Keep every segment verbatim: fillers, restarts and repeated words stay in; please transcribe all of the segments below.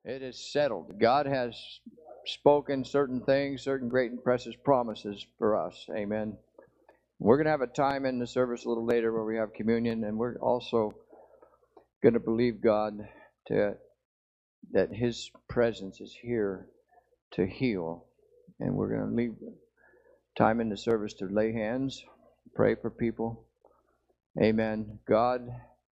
It is settled. God has spoken certain things, certain great and precious promises for us. Amen. We're going to have a time in the service a little later where we have communion, and we're also going to believe God to, that His presence is here to heal. And we're going to leave time in the service to lay hands, pray for people. Amen. God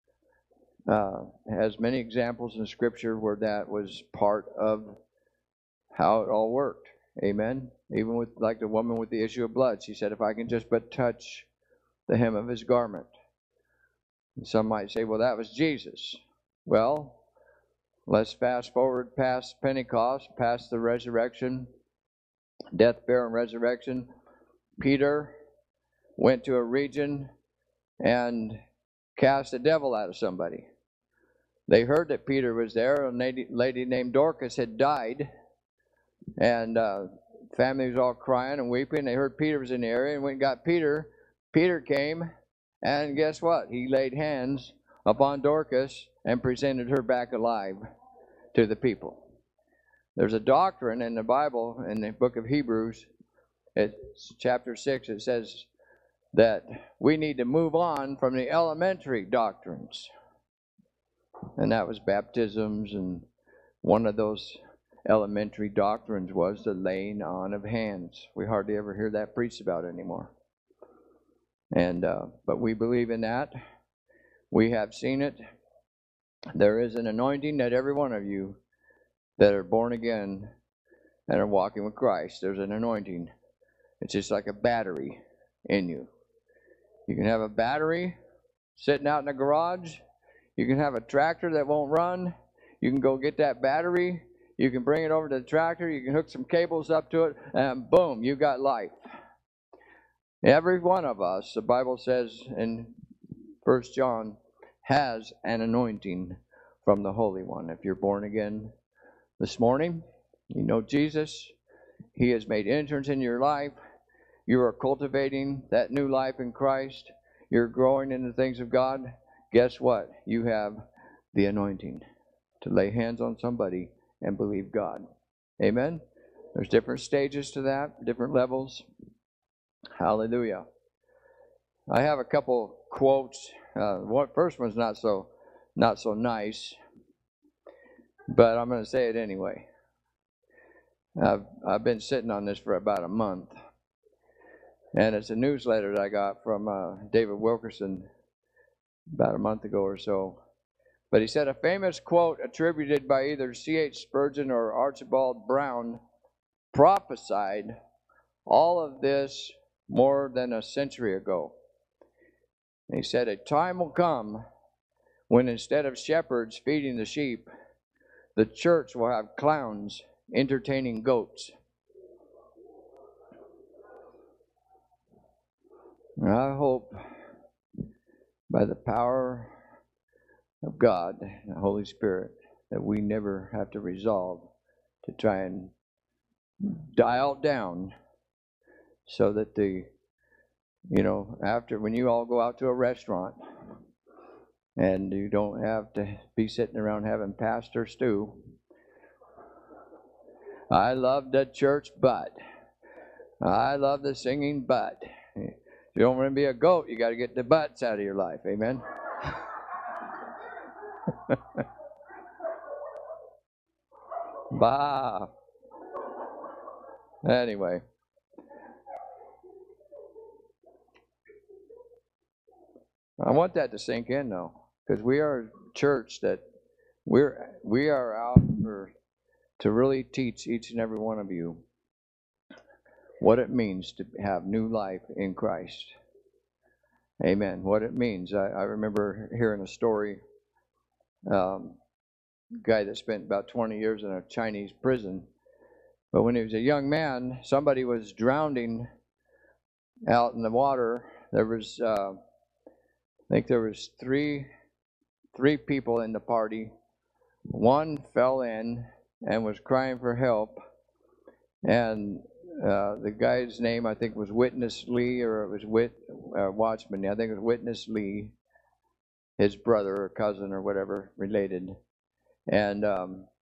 uh, has many examples in Scripture where that was part of how it all worked. Amen. Even with like the woman with the issue of blood, she said, "If I can just but touch the hem of His garment." And some might say, "Well, that was Jesus." Well, let's fast forward past Pentecost, past the resurrection, death, burial, and resurrection. Peter went to a region and cast a devil out of somebody. They heard that Peter was there. A lady, lady named Dorcas had died, and uh, family was all crying and weeping. They heard Peter was in the area and went and got Peter. Peter came, and guess what? He laid hands upon Dorcas and presented her back alive to the people. There's a doctrine in the Bible, in the book of Hebrews, it's chapter six, it says that we need to move on from the elementary doctrines. And that was baptisms, and one of those elementary doctrines was the laying on of hands. We hardly ever hear that preached about anymore. And uh, but we believe in that. We have seen it. There is an anointing that every one of you that are born again and are walking with Christ, there's an anointing. It's just like a battery in you. You can have a battery sitting out in the garage. You can have a tractor that won't run. You can go get that battery. You can bring it over to the tractor. You can hook some cables up to it, and boom, you got life. Every one of us, the Bible says in First John, has an anointing from the Holy One. If you're born again this morning, you know Jesus. He has made entrance in your life. You are cultivating that new life in Christ. You're growing in the things of God. Guess what? You have the anointing to lay hands on somebody and believe God. Amen? There's different stages to that, different levels. Hallelujah. I have a couple quotes. Uh, one first one's not so not so nice, but I'm going to say it anyway. I've I've been sitting on this for about a month, and it's a newsletter that I got from uh, David Wilkerson about a month ago or so. But he said a famous quote attributed by either C H Spurgeon or Archibald Brown prophesied all of this more than a century ago. And he said, "A time will come when instead of shepherds feeding the sheep, the church will have clowns entertaining goats." And I hope by the power of God and the Holy Spirit that we never have to resolve to try and dial down so that the, you know, after when you all go out to a restaurant and you don't have to be sitting around having pastor stew. I love the church, but I love the singing, but if you don't want to be a goat, you got to get the butts out of your life. Amen. Bah. Anyway. I want that to sink in though, because we are a church that we're we are out for to really teach each and every one of you what it means to have new life in Christ. Amen. What it means. I, I remember hearing a story. Um, guy that spent about twenty years in a Chinese prison. But when he was a young man, somebody was drowning out in the water. There was, uh, I think there was three, three people in the party. One fell in and was crying for help. And uh, the guy's name, I think, was Witness Lee, or it was Wit, uh, Watchman. I think it was Witness Lee, his brother or cousin or whatever, related. And um,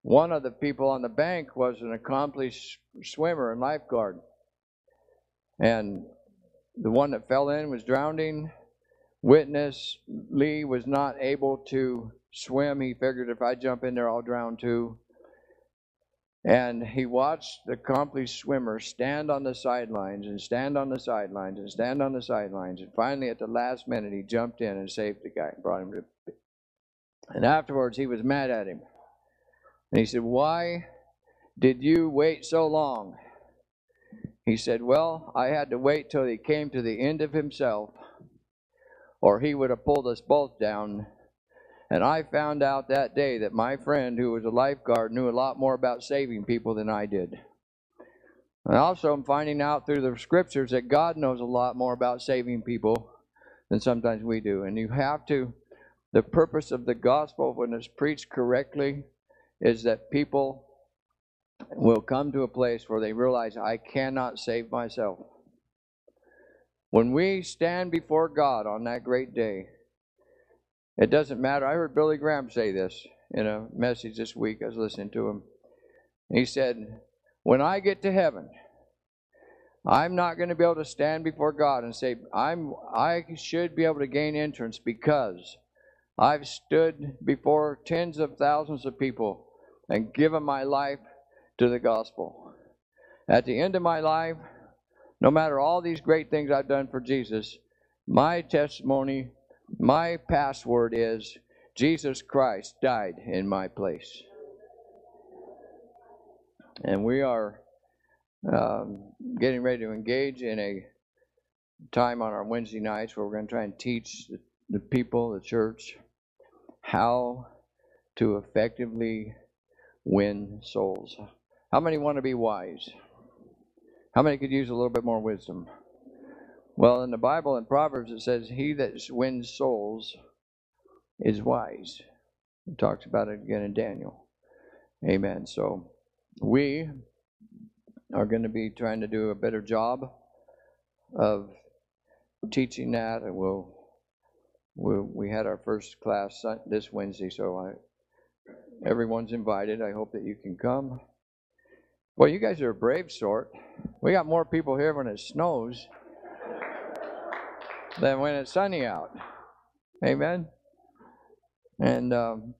one of the people on the bank was an accomplished swimmer and lifeguard. And the one that fell in was drowning. Witness Lee was not able to swim. He figured if I jump in there, I'll drown too. And he watched the accomplished swimmer stand on the sidelines and stand on the sidelines and stand on the sidelines. And finally, at the last minute, he jumped in and saved the guy and brought him to. And afterwards, he was mad at him. And he said, "Why did you wait so long?" He said, "Well, I had to wait till he came to the end of himself, or he would have pulled us both down. And I found out that day that my friend, who was a lifeguard, knew a lot more about saving people than I did. And also I'm finding out through the scriptures that God knows a lot more about saving people than sometimes we do. And you have to, the purpose of the gospel, when it's preached correctly, is that people will come to a place where they realize, I cannot save myself. When we stand before God on that great day, it doesn't matter. I heard Billy Graham say this in a message this week. I was listening to him. He said, when I get to heaven, I'm not going to be able to stand before God and say, I'm, I should be able to gain entrance because I've stood before tens of thousands of people and given my life to the gospel. At the end of my life, no matter all these great things I've done for Jesus, my testimony, my password is, Jesus Christ died in my place. And we are um, getting ready to engage in a time on our Wednesday nights where we're going to try and teach the, the people, the church, how to effectively win souls. How many want to be wise? How many could use a little bit more wisdom? Well, in the Bible, in Proverbs, it says, he that wins souls is wise. It talks about it again in Daniel. Amen. So we are going to be trying to do a better job of teaching that. And we'll, we'll we had our first class this Wednesday, so I, everyone's invited. I hope that you can come. Well, you guys are a brave sort. We got more people here when it snows than when it's sunny out. Amen. And um,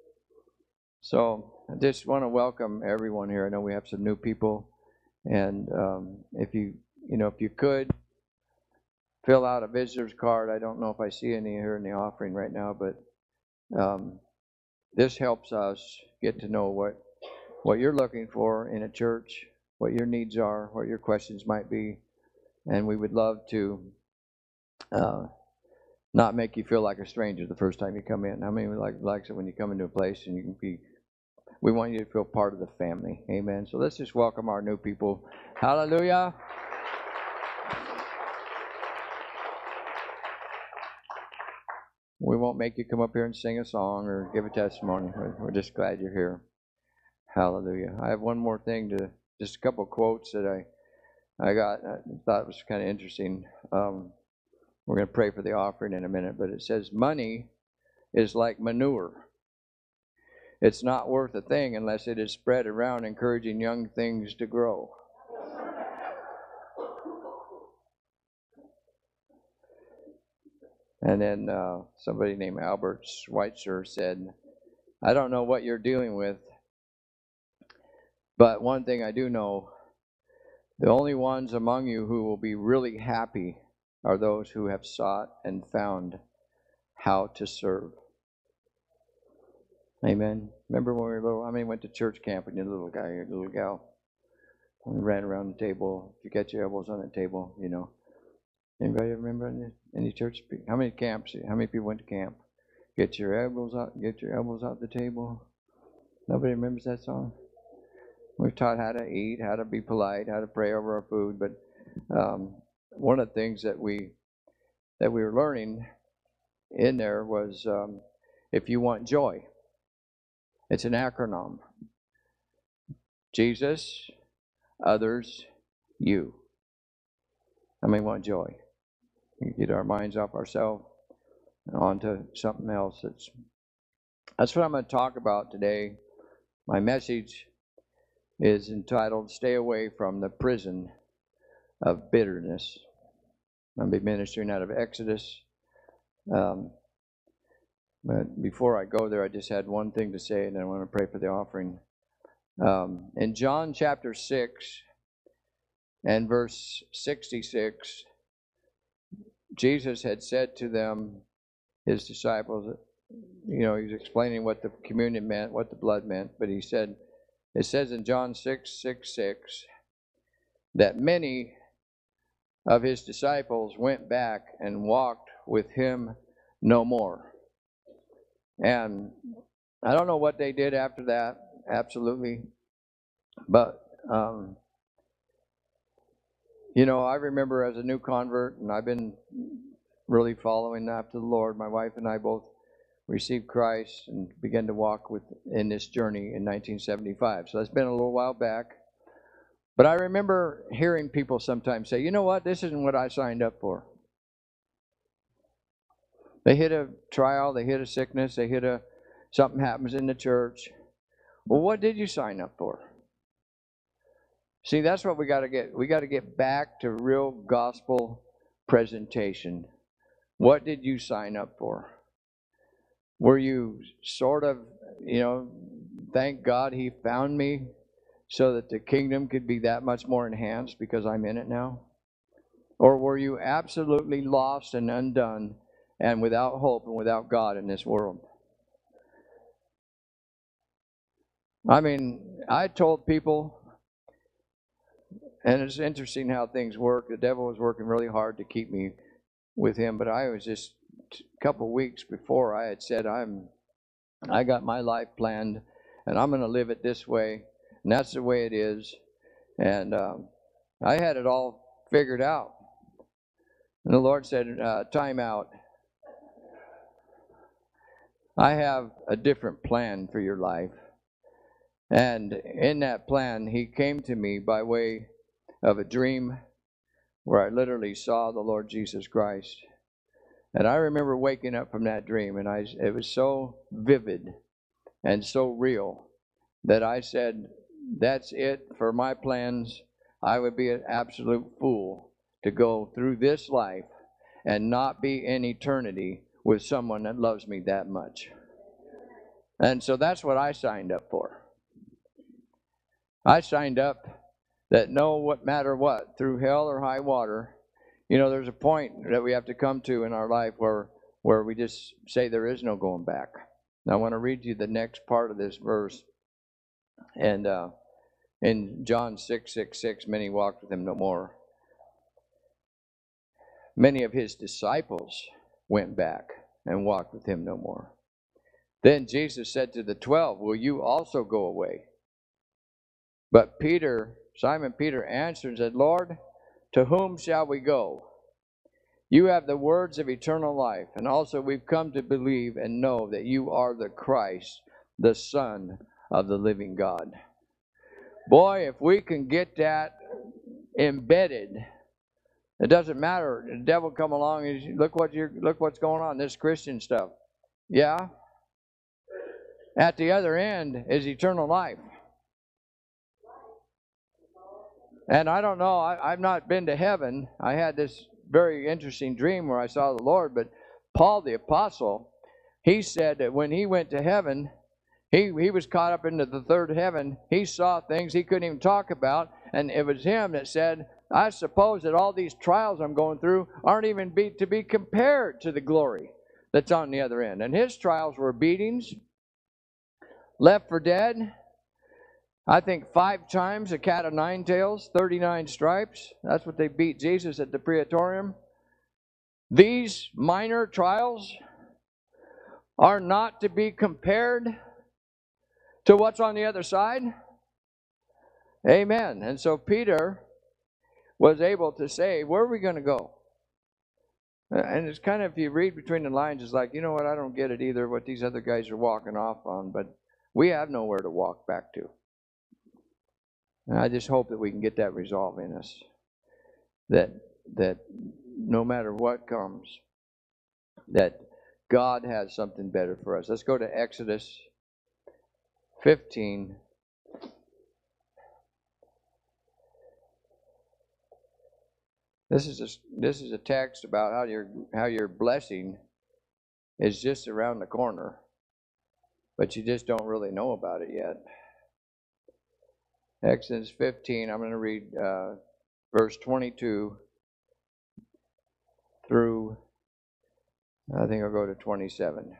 so I just want to welcome everyone here. I know we have some new people, and um, if you you know if you could fill out a visitor's card. I don't know if I see any here in the offering right now, but um, this helps us get to know what what you're looking for in a church, what your needs are, what your questions might be, and we would love to uh, not make you feel like a stranger the first time you come in. How many like likes it when you come into a place and you can be? We want you to feel part of the family. Amen. So let's just welcome our new people. Hallelujah. We won't make you come up here and sing a song or give a testimony. We're just glad you're here. Hallelujah. I have one more thing to, just a couple quotes that I, I got, I thought was kind of interesting. Um, we're going to pray for the offering in a minute, but it says, money is like manure. It's not worth a thing unless it is spread around, encouraging young things to grow. And then uh, somebody named Albert Schweitzer said, I don't know what you're dealing with, but one thing I do know, the only ones among you who will be really happy are those who have sought and found how to serve. Amen. Remember when we were little, how many went to church camp when you're a little guy or little gal? We ran around the table. If you got your elbows on the table, you know. Anybody remember any, any church? How many camps? How many people went to camp? Get your elbows out. Get your elbows out the table. Nobody remembers that song. We're taught how to eat, how to be polite, how to pray over our food. But um, one of the things that we that we were learning in there was um, if you want joy, it's an acronym. Jesus, others, you. How many want joy? We get our minds off ourselves and onto something else. That's that's what I'm going to talk about today. My message is entitled, Stay Away from the Prison of Bitterness. I'll be ministering out of Exodus. Um, but before I go there, I just had one thing to say, and then I want to pray for the offering. Um, in John chapter six and verse sixty-six, Jesus had said to them, his disciples, you know, he was explaining what the communion meant, what the blood meant, but he said, it says in John six, six, six, that many of his disciples went back and walked with him no more. And I don't know what they did after that, absolutely. But, um, you know, I remember as a new convert, and I've been really following after the Lord. My wife and I both received Christ and began to walk with in this journey in nineteen seventy-five. So that's been a little while back. But I remember hearing people sometimes say, you know what, this isn't what I signed up for. They hit a trial, they hit a sickness, they hit a, something happens in the church. Well, what did you sign up for? See, that's what we got to get. We got to get back to real gospel presentation. What did you sign up for? Were you sort of, you know, thank God he found me so that the kingdom could be that much more enhanced because I'm in it now? Or were you absolutely lost and undone and without hope and without God in this world? I mean, I told people, and it's interesting how things work. The devil was working really hard to keep me with him, but I was just a couple weeks before I had said, I'm, I got my life planned, and I'm going to live it this way, and that's the way it is. And um, I had it all figured out. And the Lord said, uh, time out. I have a different plan for your life. And in that plan, he came to me by way of a dream where I literally saw the Lord Jesus Christ. And I remember waking up from that dream, and I, it was so vivid and so real that I said, that's it for my plans. I would be an absolute fool to go through this life and not be in eternity with someone that loves me that much. And so that's what I signed up for. I signed up that no what matter what, through hell or high water, you know, there's a point that we have to come to in our life where, where we just say there is no going back. Now I want to read you the next part of this verse. And uh, in John six, six, six, many walked with him no more. Many of his disciples went back and walked with him no more. Then Jesus said to the twelve, will you also go away? But Peter, Simon Peter answered and said, Lord, to whom shall we go? You have the words of eternal life, and also we've come to believe and know that you are the Christ, the Son of the living God. Boy, if we can get that embedded, it doesn't matter. The devil come along and look what you're, look what's going on, this Christian stuff. Yeah. At the other end is eternal life. And I don't know, I, I've not been to heaven. I had this very interesting dream where I saw the Lord, but Paul the apostle, he said that when he went to heaven, he, he was caught up into the third heaven. He saw things he couldn't even talk about, and it was him that said, I suppose that all these trials I'm going through aren't even be, to be compared to the glory that's on the other end. And his trials were beatings, left for dead, I think five times a cat of nine tails, thirty-nine stripes. That's what they beat Jesus at the Praetorium. These minor trials are not to be compared to what's on the other side. Amen. And so Peter was able to say, where are we going to go? And it's kind of, if you read between the lines, it's like, you know what, I don't get it either, what these other guys are walking off on, but we have nowhere to walk back to. And I just hope that we can get that resolve in us. That that no matter what comes, that God has something better for us. Let's go to Exodus fifteen. This is a, this is a text about how your how your blessing is just around the corner, but you just don't really know about it yet. Exodus fifteen, I'm going to read uh, verse twenty-two through, I think I'll go to twenty-seven.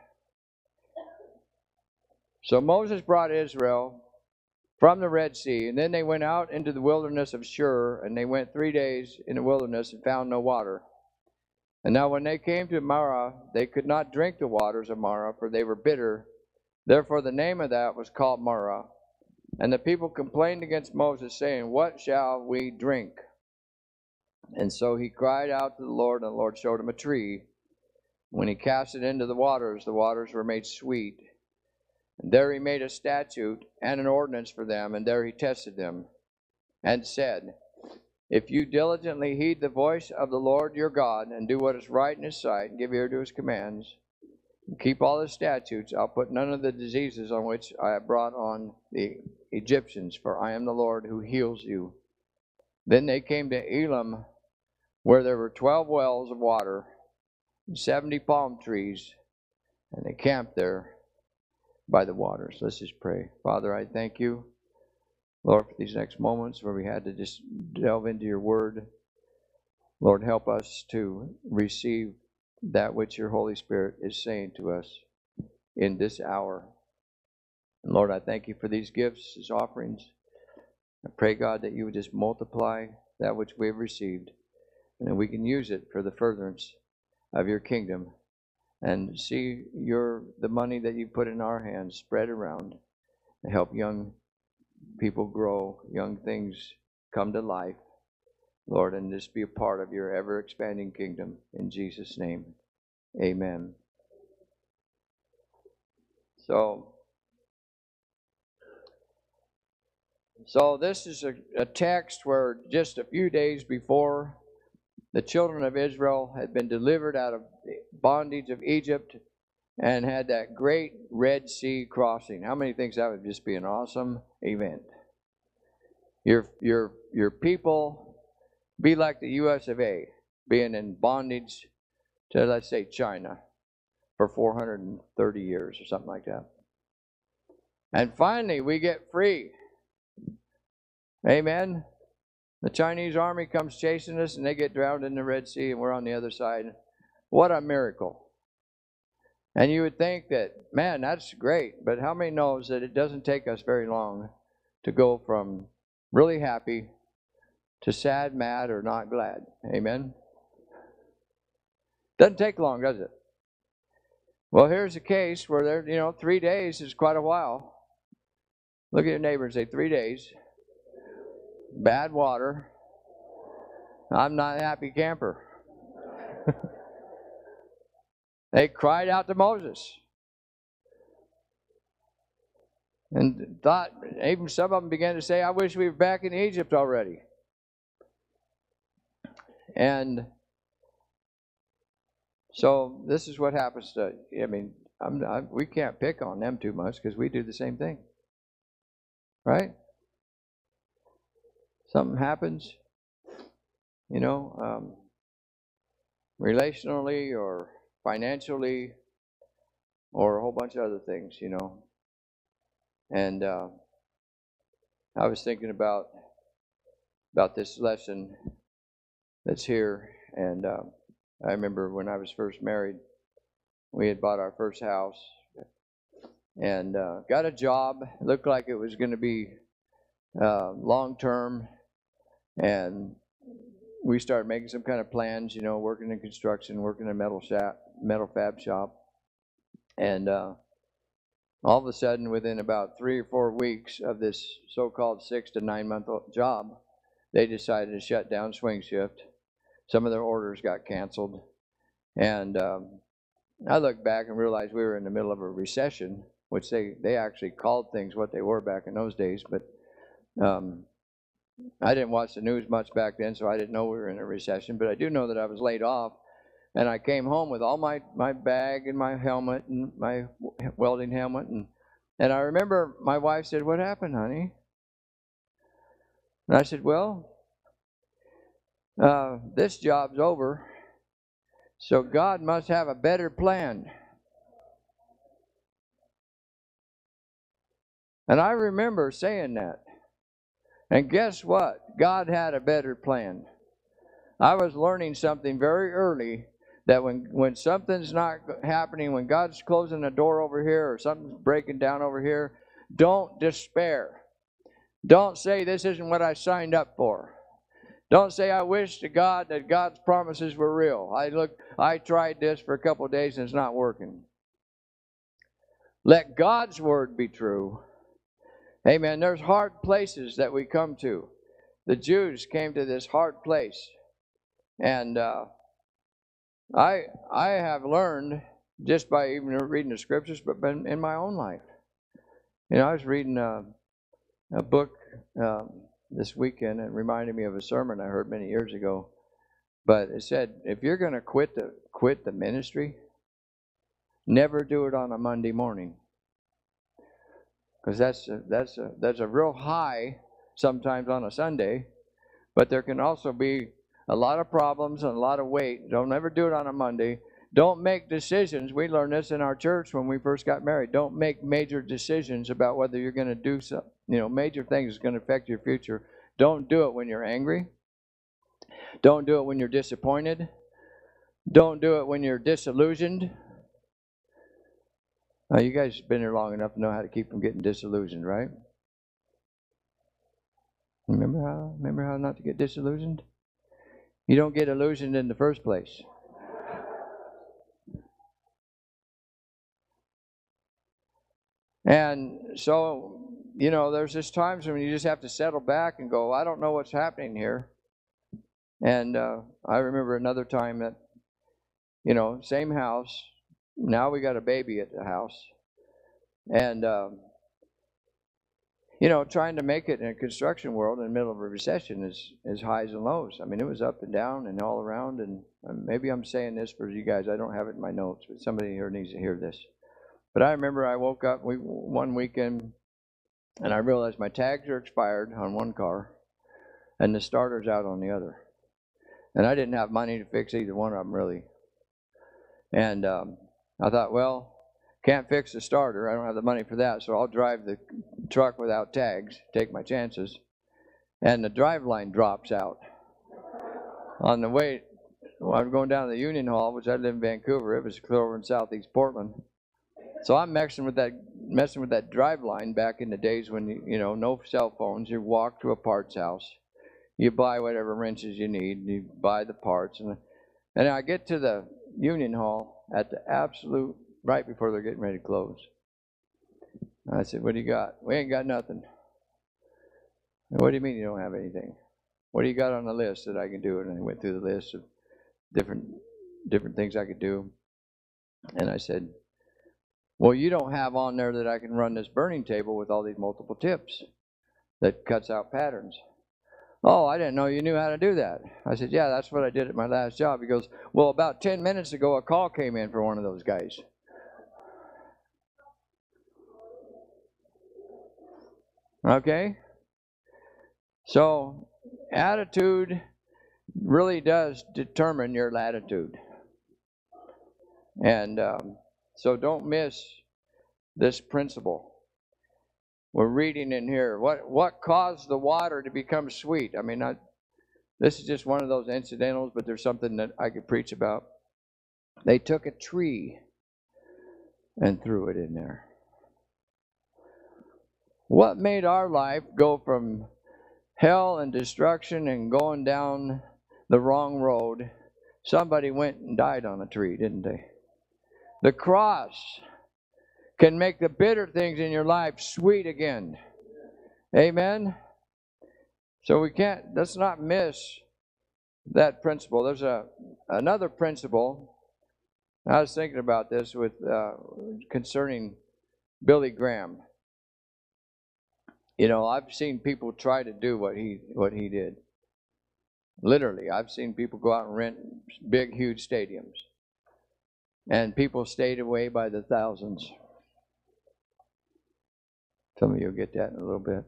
So Moses brought Israel from the Red Sea, and then they went out into the wilderness of Shur, and they went three days in the wilderness and found no water. And now when they came to Marah, they could not drink the waters of Marah, for they were bitter. Therefore the name of that was called Marah. And the people complained against Moses, saying, What shall we drink? And so he cried out to the Lord, and the Lord showed him a tree. When he cast it into the waters, the waters were made sweet. And there he made a statute and an ordinance for them, and there he tested them, and said, If you diligently heed the voice of the Lord your God, and do what is right in his sight, and give ear to his commands, and keep all his statutes, I'll put none of the diseases on which I have brought on the Egyptians, for I am the Lord who heals you. Then they came to Elim, where there were twelve wells of water, and seventy palm trees, and they camped there by the waters. Let's just pray. Father, I thank you, Lord, for these next moments where we had to just delve into your word. Lord, help us to receive that which your Holy Spirit is saying to us in this hour. And Lord, I thank you for these gifts, these offerings. I pray, God, that you would just multiply that which we have received, and that we can use it for the furtherance of your kingdom, and see your the money that you put in our hands spread around to help young people grow, young things come to life, Lord, and just be a part of your ever-expanding kingdom. In Jesus' name, amen. So, so this is a, a text where just a few days before the children of Israel had been delivered out of the bondage of Egypt and had that great Red Sea crossing. How many think that would just be an awesome event? Your, your, your people be like the U S of A, being in bondage to, let's say, China for four hundred thirty years or something like that. And finally, we get free. Amen. The Chinese army comes chasing us, and they get drowned in the Red Sea, and we're on the other side. What a miracle. And you would think that, man, that's great, but how many knows that it doesn't take us very long to go from really happy to sad, mad, or not glad? Amen? Doesn't take long, does it? Well, here's a case where, there, you know, three days is quite a while. Look at your neighbor and say, three days. Bad water. I'm not a happy camper. They cried out to Moses and thought, even some of them began to say, I wish we were back in Egypt already. And so this is what happens to, I mean, I'm, I, we can't pick on them too much because we do the same thing. Right? Something happens, you know, um, relationally or financially or a whole bunch of other things, you know. And uh, I was thinking about about this lesson that's here, and uh, I remember when I was first married, we had bought our first house and uh, got a job. It looked like it was going to be uh, long term. And we started making some kind of plans, you know, working in construction, working in a metal shop, metal fab shop. And uh, all of a sudden, within about three or four weeks of this so-called six to nine month job, they decided to shut down Swing Shift. Some of their orders got canceled. And um, I look back and realized we were in the middle of a recession, which they, they actually called things what they were back in those days. But um, I didn't watch the news much back then, so I didn't know we were in a recession. But I do know that I was laid off, and I came home with all my, my bag and my helmet and my welding helmet and And I remember my wife said, "What happened, honey?" And I said, "Well, uh, this job's over, so God must have a better plan." And I remember saying that. And guess what? God had a better plan. I was learning something very early, that when, when something's not happening, when God's closing a door over here or something's breaking down over here, don't despair. Don't say, "This isn't what I signed up for." Don't say, "I wish to God that God's promises were real. I look, I tried this for a couple of days and it's not working." Let God's word be true. Amen. There's hard places that we come to. The Jews came to this hard place. And uh, I I have learned just by even reading the scriptures, but in, in my own life. You know, I was reading a, a book um, this weekend, and it reminded me of a sermon I heard many years ago. But it said, if you're going to quit the quit the ministry, never do it on a Monday morning, because that's a, that's a, that's a real high sometimes on a Sunday. But there can also be a lot of problems and a lot of weight. Don't ever do it on a Monday. Don't make decisions. We learned this in our church when we first got married. Don't make major decisions about whether you're going to do some, you know, major things that's going to affect your future. Don't do it when you're angry. Don't do it when you're disappointed. Don't do it when you're disillusioned. Now, you guys have been here long enough to know how to keep from getting disillusioned, right? Remember how? Remember how not to get disillusioned? You don't get illusioned in the first place. And so, you know, there's just times when you just have to settle back and go, "I don't know what's happening here." And uh, I remember another time that, you know, same house. Now we got a baby at the house. And, um, you know, trying to make it in a construction world in the middle of a recession is, is highs and lows. I mean, it was up and down and all around. And maybe I'm saying this for you guys. I don't have it in my notes, but somebody here needs to hear this. But I remember I woke up we, one weekend and I realized my tags are expired on one car and the starter's out on the other. And I didn't have money to fix either one of them, really. And um, I thought, well, can't fix the starter. I don't have the money for that, so I'll drive the truck without tags, take my chances. And the drive line drops out. On the way, well, I'm going down to the Union Hall, which I live in Vancouver. It was clear over in southeast Portland. So I'm messing with that messing with that drive line back in the days when, you, you know, no cell phones. You walk to a parts house. You buy whatever wrenches you need. You buy the parts. And, and I get to the Union Hall at the absolute, right before they're getting ready to close. I said, "What do you got?" "We ain't got nothing." "What do you mean you don't have anything?" "What do you got on the list that I can do?" And I went through the list of different different things I could do. And I said, "Well, you don't have on there that I can run this burning table with all these multiple tips that cuts out patterns." "Oh, I didn't know you knew how to do that." I said, "Yeah, that's what I did at my last job." He goes, "Well, about ten minutes ago, a call came in for one of those guys." Okay? So, attitude really does determine your latitude. And um, so don't miss this principle. We're reading in here, what, what caused the water to become sweet? I mean, I, this is just one of those incidentals, but there's something that I could preach about. They took a tree and threw it in there. What made our life go from hell and destruction and going down the wrong road? Somebody went and died on a tree, didn't they? The cross can make the bitter things in your life sweet again. Amen? So we can't, let's not miss that principle. There's a another principle. I was thinking about this with uh, concerning Billy Graham. You know, I've seen people try to do what he what he did. Literally, I've seen people go out and rent big, huge stadiums. And people stayed away by the thousands. Some of you will get that in a little bit.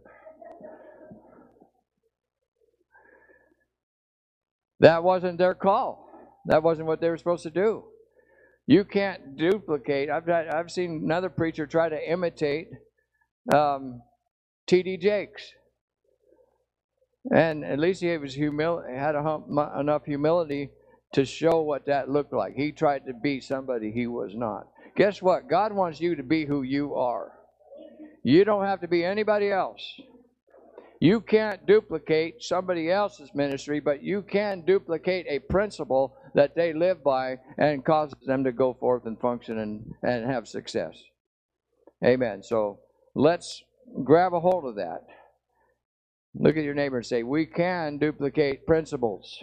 That wasn't their call. That wasn't what they were supposed to do. You can't duplicate. I've I've seen another preacher try to imitate um, T D Jakes, and at least he was humil had a hum enough humility to show what that looked like. He tried to be somebody he was not. Guess what? God wants you to be who you are. You don't have to be anybody else. You can't duplicate somebody else's ministry, but you can duplicate a principle that they live by and causes them to go forth and function and, and have success. Amen. So let's grab a hold of that. Look at your neighbor and say, we can duplicate principles.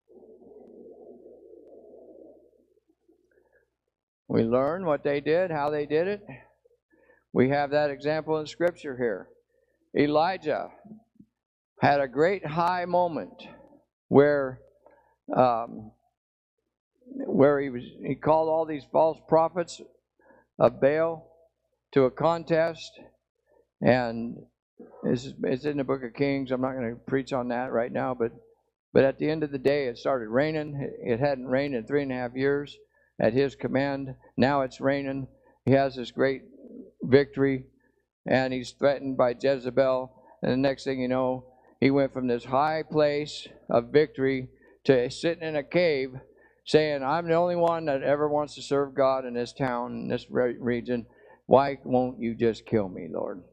We learn what they did, how they did it. We have that example in Scripture here. Elijah had a great high moment where um, where he was he called all these false prophets of Baal to a contest, and it's, it's in the book of Kings. I'm not going to preach on that right now, but but at the end of the day, it started raining. It hadn't rained in three and a half years at his command. Now it's raining. He has this great victory, and he's threatened by Jezebel, and the next thing you know, he went from this high place of victory to sitting in a cave saying, I'm the only one that ever wants to serve God in this town, in this re region. Why won't you just kill me, Lord?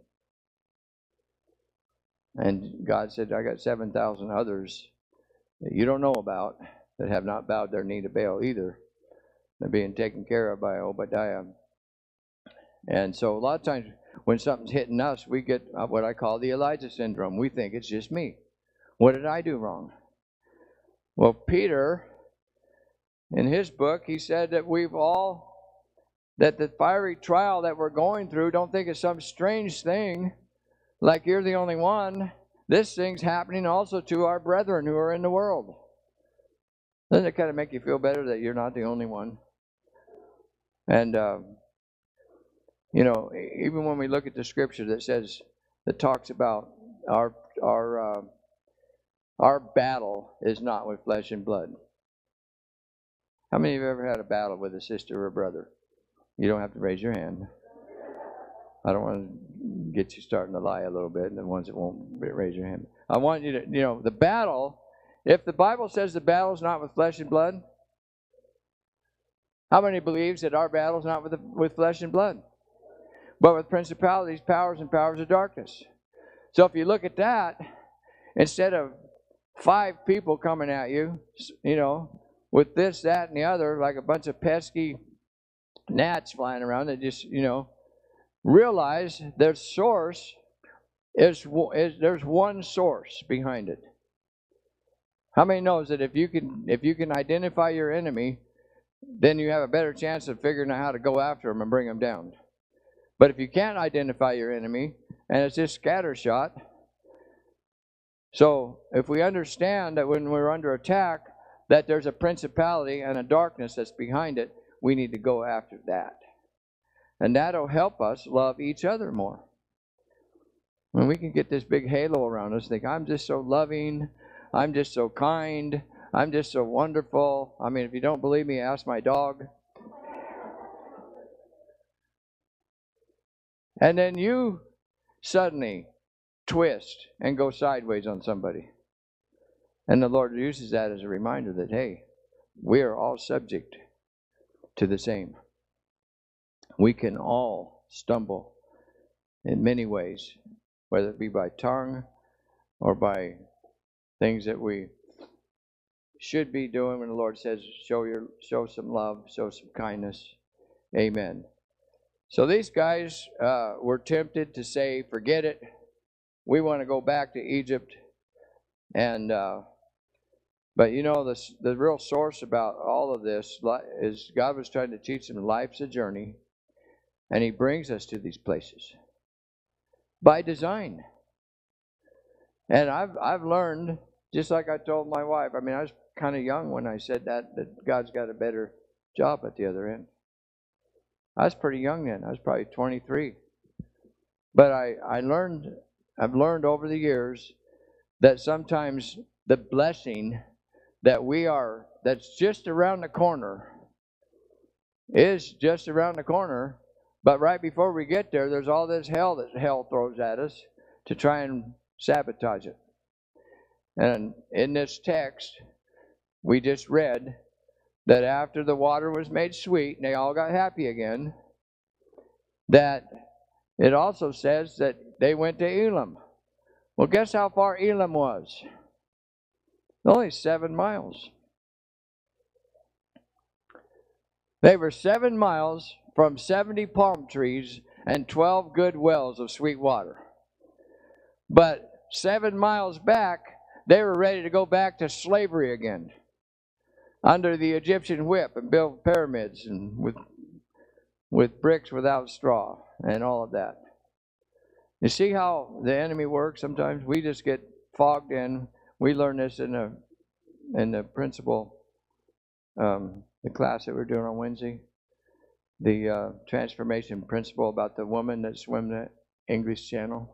And God said, I got seven thousand others that you don't know about that have not bowed their knee to Baal either. They're being taken care of by Obadiah. And so a lot of times when something's hitting us, we get what I call the Elijah syndrome. We think it's just me. What did I do wrong? Well, Peter, in his book, he said that we've all, that the fiery trial that we're going through, don't think it's some strange thing, like you're the only one. This thing's happening also to our brethren who are in the world. Doesn't it kind of make you feel better that you're not the only one? And, uh, you know, even when we look at the scripture that says, that talks about our, our, uh, our battle is not with flesh and blood. How many of you have ever had a battle with a sister or a brother? You don't have to raise your hand. I don't want to get you starting to lie a little bit, and the ones that won't raise your hand. I want you to, you know, the battle, if the Bible says the battle is not with flesh and blood, how many believes that our battle is not with, the, with flesh and blood, but with principalities, powers, and powers of darkness? So if you look at that, instead of five people coming at you, you know, with this, that, and the other, like a bunch of pesky gnats flying around that just, you know, realize their source is, is there's one source behind it. How many knows that if you can if you can identify your enemy, then you have a better chance of figuring out how to go after them and bring them down? But if you can't identify your enemy and it's just scattershot, so if we understand that when we're under attack, that there's a principality and a darkness that's behind it, we need to go after that. And that'll help us love each other more. When we can get this big halo around us, think, I'm just so loving, I'm just so kind, I'm just so wonderful. I mean, if you don't believe me, ask my dog. And then you suddenly twist and go sideways on somebody. And the Lord uses that as a reminder that, hey, we are all subject to the same. We can all stumble in many ways, whether it be by tongue or by things that we should be doing when the Lord says, show your show some love, show some kindness. Amen. So these guys uh, were tempted to say, forget it. We want to go back to Egypt. And uh, but you know, the, the real source about all of this is God was trying to teach them life's a journey. And he brings us to these places by design. And I've I've learned, just like I told my wife, I mean, I was kind of young when I said that, that God's got a better job at the other end. I was pretty young then. I was probably twenty-three. But I, I learned, I've learned over the years that sometimes the blessing that we are, that's just around the corner, is just around the corner. But right before we get there, there's all this hell that hell throws at us to try and sabotage it. And in this text, we just read that after the water was made sweet and they all got happy again, that it also says that they went to Elim. Well, guess how far Elim was? Only seven miles. They were seven miles from seventy palm trees and twelve good wells of sweet water. But seven miles back, they were ready to go back to slavery again, under the Egyptian whip, and build pyramids and with with bricks without straw and all of that. You see how the enemy works sometimes? We just get fogged in. We learn this in the in the principal, um, the class that we're doing on Wednesday, the uh, transformation principle about the woman that swam the English Channel.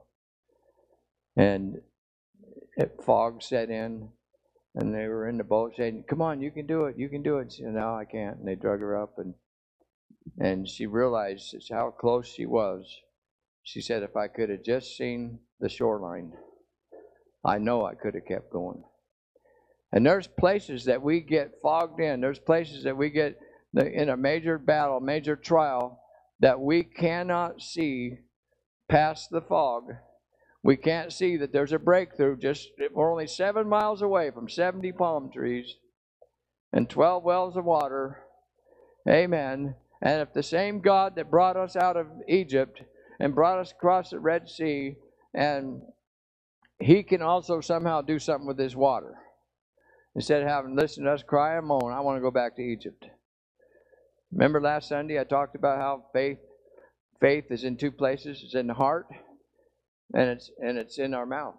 And it, fog set in, and they were in the boat saying, "Come on, you can do it, you can do it." She said, "No, I can't." And they drug her up, and and she realized how close she was. She said, "If I could have just seen the shoreline, I know I could have kept going." And there's places that we get fogged in. There's places that we get in a major battle, major trial, that we cannot see past the fog. We can't see that there's a breakthrough. Just we're only seven miles away from seventy palm trees and twelve wells of water. Amen. And if the same God that brought us out of Egypt and brought us across the Red Sea, and He can also somehow do something with this water. Instead of having listened to us cry and moan, I want to go back to Egypt. Remember last Sunday I talked about how faith faith is in two places. It's in the heart, and it's and it's in our mouth.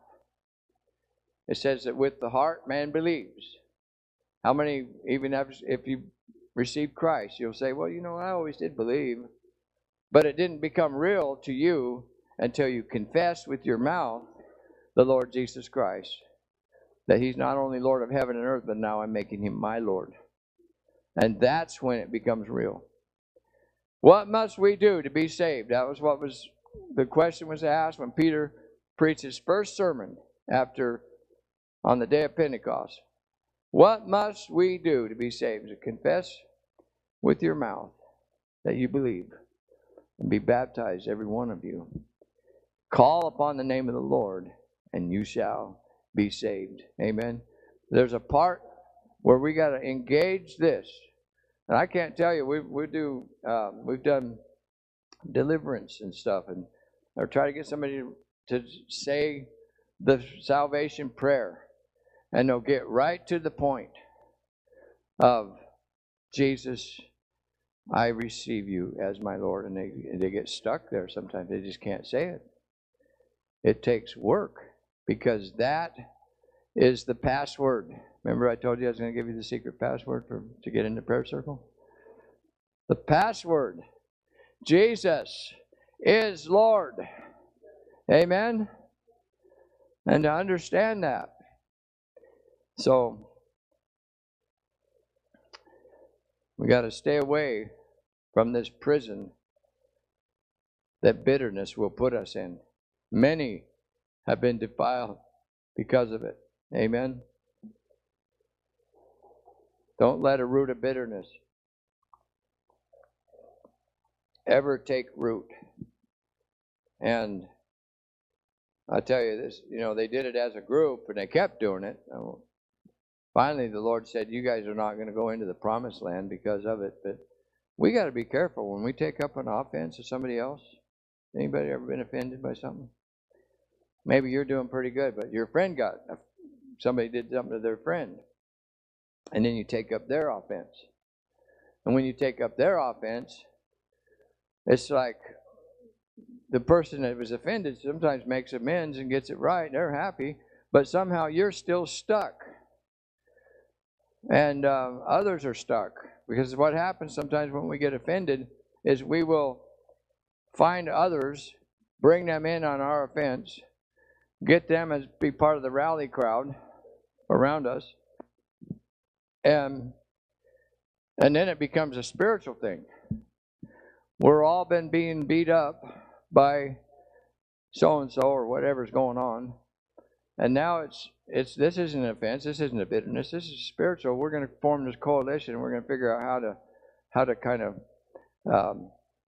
It says that with the heart man believes. How many, even if you receive Christ, you'll say, "Well, you know, I always did believe," but it didn't become real to you until you confess with your mouth the Lord Jesus Christ, that He's not only Lord of heaven and earth, but now I'm making Him my Lord. And that's when it becomes real. What must we do to be saved? That was what was the question was asked when Peter preached his first sermon after on the day of Pentecost. What must we do to be saved? To confess with your mouth that you believe and be baptized, every one of you. Call upon the name of the Lord, and you shall be saved. Amen. There's a part where we got to engage this. And I can't tell you, we we do um, we've done deliverance and stuff, and or try to get somebody to say the salvation prayer, and they'll get right to the point of, "Jesus, I receive you as my Lord," and they they get stuck there. Sometimes they just can't say it. It takes work, because that is the password. Remember I told you I was going to give you the secret password for to get in the prayer circle? The password. Jesus is Lord. Amen? And to understand that. So, we got to stay away from this prison that bitterness will put us in. Many have been defiled because of it. Amen? Don't let a root of bitterness ever take root. And I tell you this, you know, they did it as a group and they kept doing it. Finally, the Lord said, "You guys are not going to go into the promised land because of it." But we got to be careful when we take up an offense of somebody else. Anybody ever been offended by something? Maybe you're doing pretty good, but your friend got, somebody did something to their friend. And then you take up their offense. And when you take up their offense, it's like the person that was offended sometimes makes amends and gets it right. They're happy. But somehow you're still stuck. And uh, others are stuck. Because what happens sometimes when we get offended is we will find others bring them in on our offense, get them as be part of the rally crowd around us, and and then it becomes a spiritual thing. We're all been being beat up by so and so or whatever's going on, and now it's it's this isn't an offense, this isn't a bitterness, this is spiritual. We're going to form this coalition, and we're going to figure out how to how to kind of um,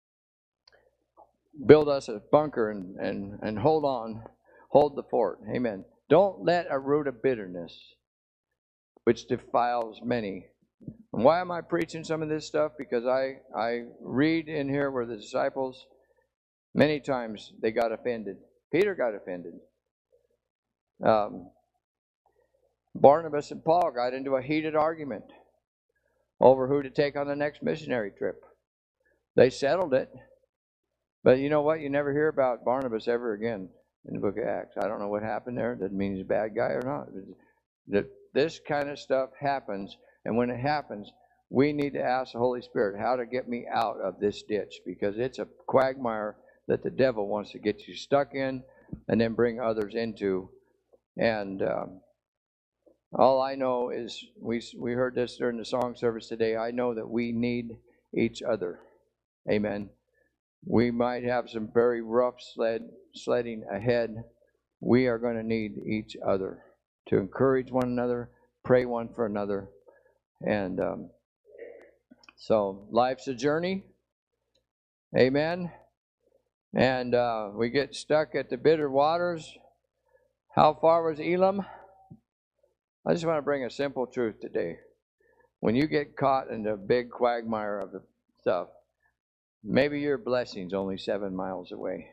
build us a bunker and, and, and hold on, hold the fort. Amen. Don't let a root of bitterness, which defiles many. And why am I preaching some of this stuff? Because I, I read in here where the disciples, many times they got offended. Peter got offended. Um, Barnabas and Paul got into a heated argument over who to take on the next missionary trip. They settled it. But you know what? You never hear about Barnabas ever again in the book of Acts. I don't know what happened there. Doesn't mean he's a bad guy or not. That this kind of stuff happens, and when it happens, we need to ask the Holy Spirit how to get me out of this ditch, because it's a quagmire that the devil wants to get you stuck in and then bring others into. And um, all I know is, we we heard this during the song service today, I know that we need each other. Amen. We might have some very rough sled, sledding ahead. We are going to need each other to encourage one another, pray one for another. And um, so life's a journey. Amen. And uh, we get stuck at the bitter waters. How far was Elam? I just want to bring a simple truth today. When you get caught in the big quagmire of the stuff, maybe your blessing's only seven miles away.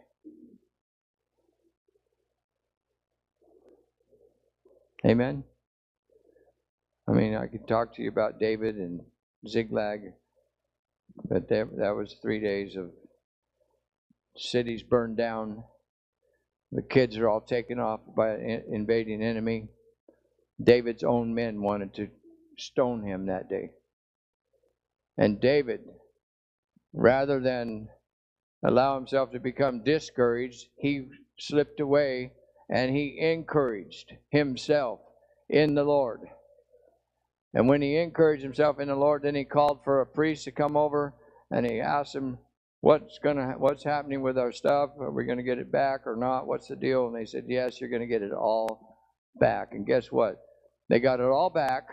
Amen? I mean, I could talk to you about David and Ziklag, but that, that was three days of cities burned down. The kids are all taken off by an invading enemy. David's own men wanted to stone him that day. And David, rather than allow himself to become discouraged, he slipped away and he encouraged himself in the Lord. And when he encouraged himself in the Lord, then he called for a priest to come over, and he asked him, what's gonna what's happening with our stuff? Are we going to get it back or not? What's the deal? And they said, yes, you're going to get it all back. And guess what? They got it all back.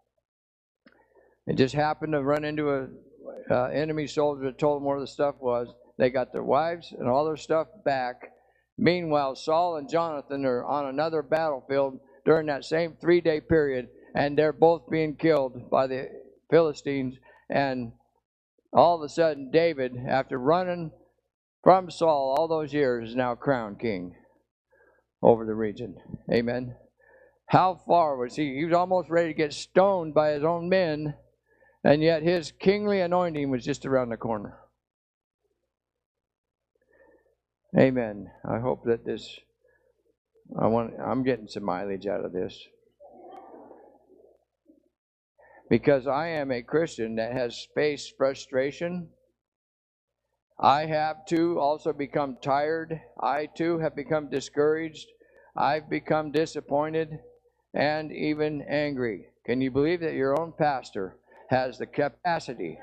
It just happened to run into a Uh, enemy soldier that told them where the stuff was. They got their wives and all their stuff back. Meanwhile, Saul and Jonathan are on another battlefield during that same three-day period, and they're both being killed by the Philistines. And all of a sudden, David, after running from Saul all those years, is now crowned king over the region. Amen. How far was he? He was almost ready to get stoned by his own men, and yet his kingly anointing was just around the corner. Amen. I hope that this, I want, I'm getting some mileage out of this. Because I am a Christian that has faced frustration. I have too also become tired. I too have become discouraged. I've become disappointed and even angry. Can you believe that your own pastor has the capacity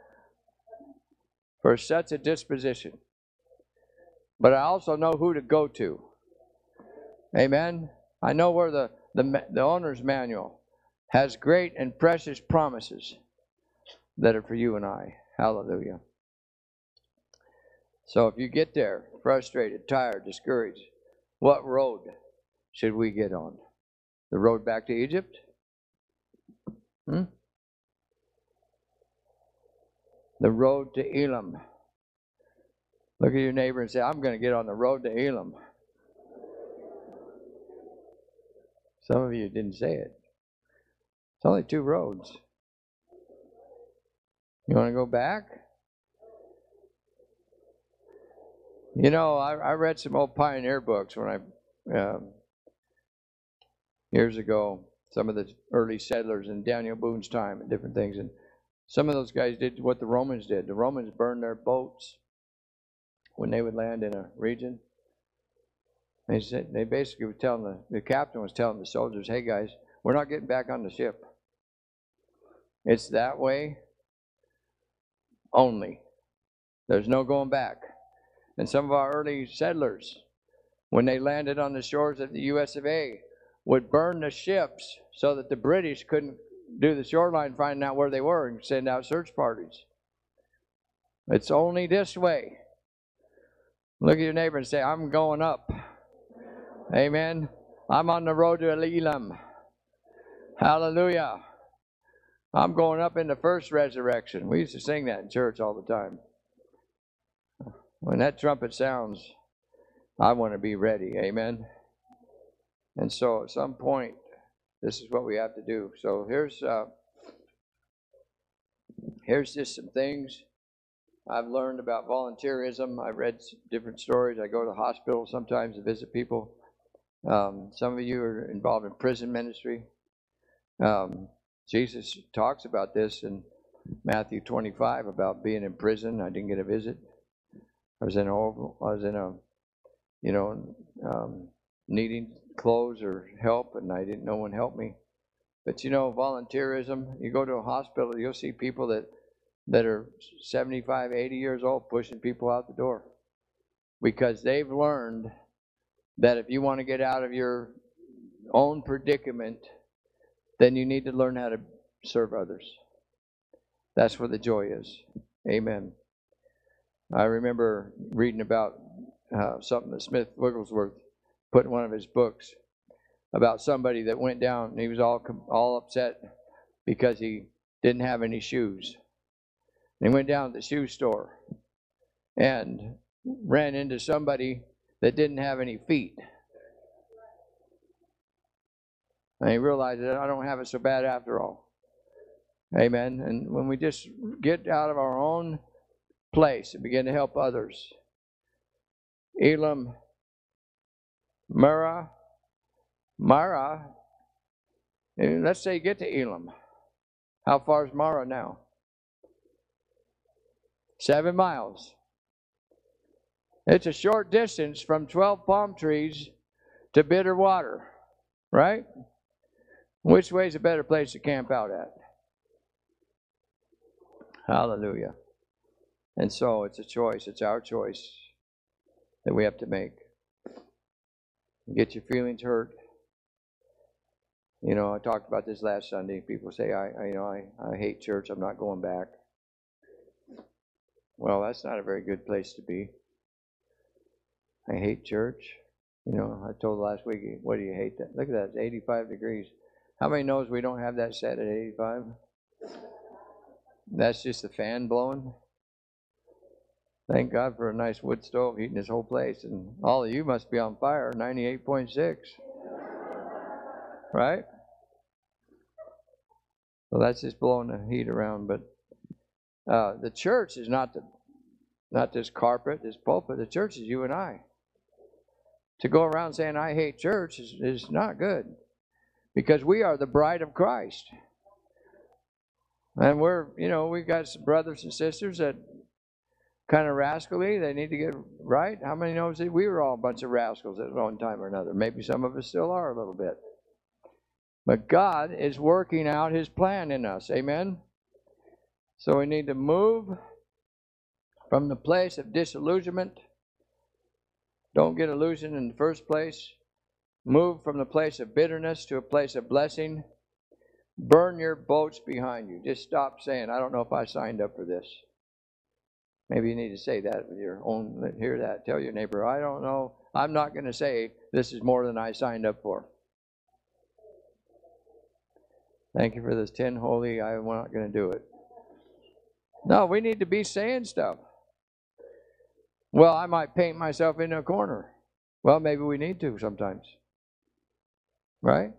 for such a disposition? But I also know who to go to. Amen. I know where the, the, the owner's manual has great and precious promises that are for you and I. Hallelujah. So if you get there frustrated, tired, discouraged, what road should we get on? The road back to Egypt? Hmm? The road to Elam. Look at your neighbor and say, I'm going to get on the road to Elam. Some of you didn't say it. It's only two roads. You want to go back? You know, I, I read some old pioneer books when I, um, years ago, some of the early settlers in Daniel Boone's time and different things. And some of those guys did what the Romans did. The Romans burned their boats. when they would land in a region. They said they basically were telling the, the captain was telling the soldiers, hey guys, we're not getting back on the ship. It's that way only. There's no going back. And some of our early settlers, when they landed on the shores of the U S of A, would burn the ships so that the British couldn't do the shoreline finding out where they were and send out search parties. It's only this way. Look at your neighbor and say, I'm going up. Amen. I'm on the road to Elam. Hallelujah. I'm going up in the first resurrection. We used to sing that in church all the time. When that trumpet sounds, I want to be ready. Amen. And so at some point, this is what we have to do. So here's uh, here's just some things I've learned about volunteerism. I've read different stories. I go to hospitals sometimes to visit people. Um, some of you are involved in prison ministry. Um, Jesus talks about this in Matthew twenty-five about being in prison. I didn't get a visit. I was in a, I was in a, you know, um, needing clothes or help, and I didn't. No one helped me. But you know, volunteerism. You go to a hospital, you'll see people that that are seventy-five, eighty years old pushing people out the door because they've learned that if you want to get out of your own predicament, then you need to learn how to serve others. That's where the joy is. Amen. I remember reading about uh, something that Smith Wigglesworth put in one of his books about somebody that went down and he was all all upset because he didn't have any shoes. And he went down to the shoe store and ran into somebody that didn't have any feet. And he realized that I don't have it so bad after all. Amen. And when we just get out of our own place and begin to help others. Elam, Mara, Mara, and let's say you get to Elam. How far is Mara now? Seven miles. It's a short distance from twelve palm trees to bitter water, right? Which way is a better place to camp out at? Hallelujah. And so it's a choice. It's our choice that we have to make. Get your feelings hurt. You know, I talked about this last Sunday. People say, I, I you know, I, I hate church. I'm not going back. Well, that's not a very good place to be. I hate church. You know, I told last week, what do you hate that? Look at that, it's eighty-five degrees. How many knows we don't have that set at eighty-five? That's just the fan blowing. Thank God for a nice wood stove heating this whole place. And all of you must be on fire, ninety-eight point six. Right? So that's just blowing the heat around. But uh, the church is not the, not this carpet, this pulpit. The church is you and I. To go around saying, I hate church is, is not good. Because we are the bride of Christ. And we're, you know, we've got some brothers and sisters that kind of rascally. They need to get right. How many knows that we were all a bunch of rascals at one time or another? Maybe some of us still are a little bit. But God is working out His plan in us. Amen? So we need to move from the place of disillusionment. Don't get illusioned in the first place. Move from the place of bitterness to a place of blessing. Burn your boats behind you. Just stop saying, I don't know if I signed up for this. Maybe you need to say that with your own, hear that. Tell your neighbor, I don't know. I'm not going to say this is more than I signed up for. Thank you for this ten holy, I'm not going to do it. No, we need to be saying stuff. Well, I might paint myself into a corner. Well, maybe we need to sometimes. Right?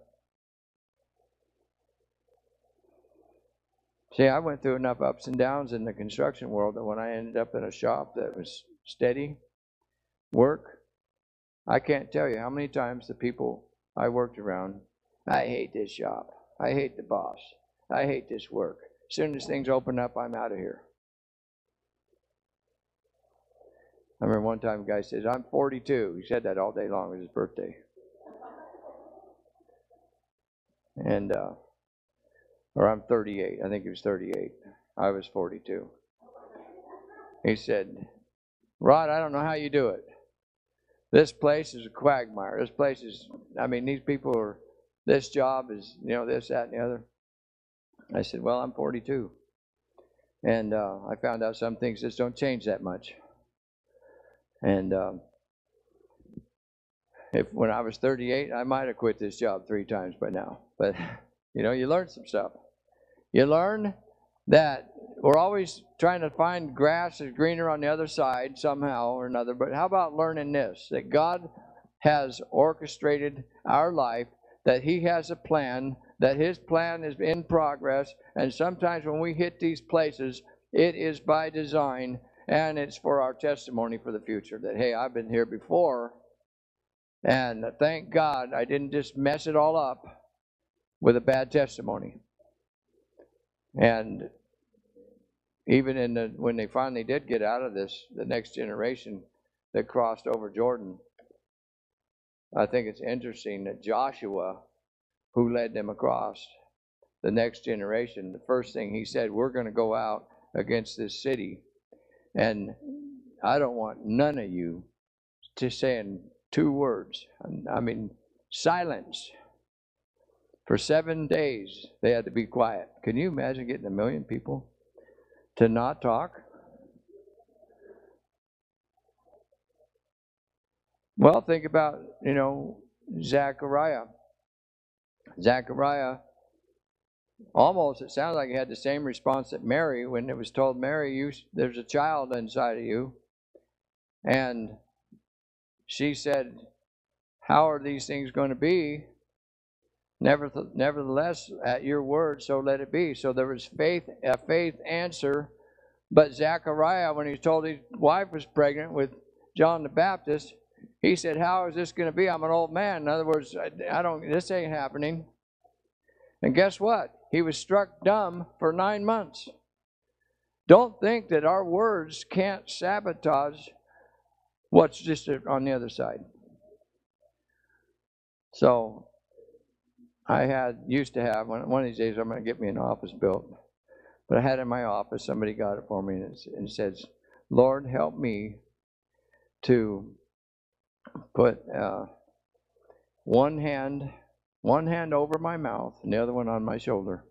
See, I went through enough ups and downs in the construction world that when I ended up in a shop that was steady work, I can't tell you how many times the people I worked around, I hate this shop. I hate the boss. I hate this work. As soon as things open up, I'm out of here. I remember one time a guy says, I'm forty-two. He said that all day long. It was his birthday. And, uh, or I'm thirty-eight. I think he was thirty-eight. I was forty-two. He said, Rod, I don't know how you do it. This place is a quagmire. This place is, I mean, these people are, this job is, you know, this, that, and the other. I said, well, I'm forty-two. And uh, I found out some things just don't change that much. And um, if when I was thirty-eight, I might have quit this job three times by now. But, you know, you learn some stuff. You learn that we're always trying to find grass is greener on the other side somehow or another. But how about learning this? That God has orchestrated our life, that He has a plan, that His plan is in progress. And sometimes when we hit these places, it is by design, and it's for our testimony for the future. That, hey, I've been here before, and thank God I didn't just mess it all up with a bad testimony. And even in the, when they finally did get out of this, the next generation that crossed over Jordan, I think it's interesting that Joshua, who led them across, the next generation, the first thing he said, we're going to go out against this city. And I don't want none of you to saying two words. I mean, silence. For seven days, they had to be quiet. Can you imagine getting a million people to not talk? Well, think about, you know, Zechariah. Zechariah, almost, it sounds like he had the same response that Mary, when it was told, Mary, you, there's a child inside of you. And she said, how are these things going to be? Nevertheless, at your word, so let it be. So there was faith, a faith answer. But Zechariah, when he was told his wife was pregnant with John the Baptist, he said, how is this going to be? I'm an old man. In other words, I, I don't, this ain't happening. And guess what? He was struck dumb for nine months. Don't think that our words can't sabotage what's just on the other side. So, I had, used to have, one, one of these days I'm going to get me an office built. But I had in my office, somebody got it for me, and it, and it says, Lord, help me to put uh, one hand, one hand over my mouth and the other one on my shoulder.